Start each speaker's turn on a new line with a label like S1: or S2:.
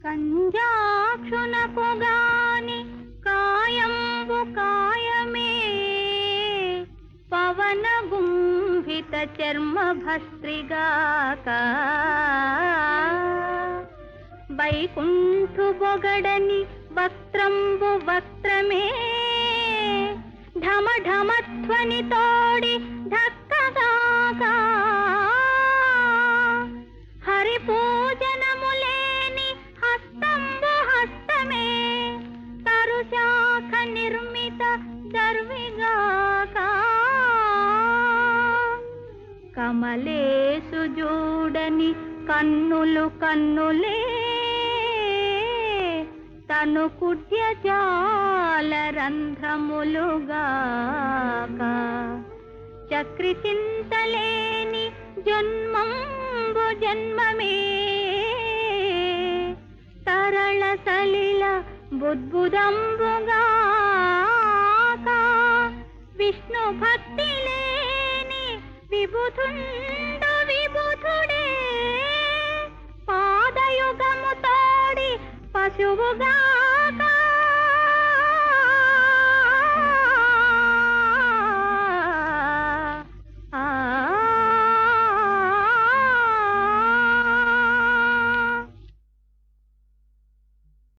S1: కంజాక్షునకు గాని కాయంబు కాయమే, పవన గుంభిత చర్మ భస్త్రిగాక. వైకుంఠు బొగడని వస్త్రంబు వస్త్రమే, ఢమ ఢమధ్వని తోడి ధక్కగాక. హరి పూజనములేని హస్తంబు హస్తమే, తరుశాఖ నిర్మిత దర్విగాక. కమలేసు జూడని కన్నులు కన్నులే, తను కుడ్యజాల రంధ్రములుగాక. చక్రి చింతలేని జన్మంబు జన్మమే, తరళ సలిల బుద్బుదంబుగాక. విష్ణు భక్తి లేని విబుధుండు విబుధుడే, పాదయుగము తోడి పశువుగా